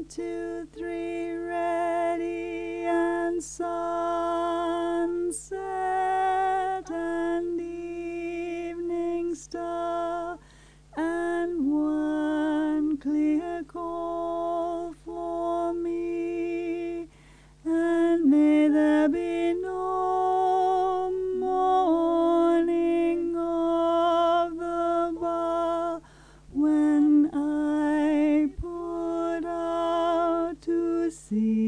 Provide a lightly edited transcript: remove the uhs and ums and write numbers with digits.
2, 3, ready, and sunset and evening star, and one clear call for me, and may there be no morning of the bar when I put out to sea.